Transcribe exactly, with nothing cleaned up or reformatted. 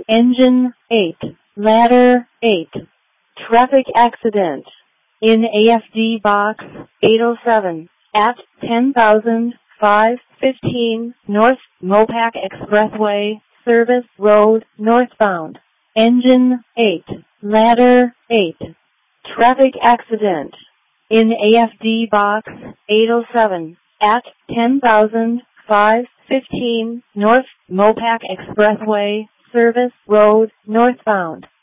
Engine eight, ladder eight, traffic accident in A F D box eight oh seven at ten thousand five fifteen North Mopac Expressway, Service Road, northbound. Engine eight, ladder eight, traffic accident in A F D box eight oh seven at ten thousand five fifteen North Mopac Expressway, Service Road, northbound.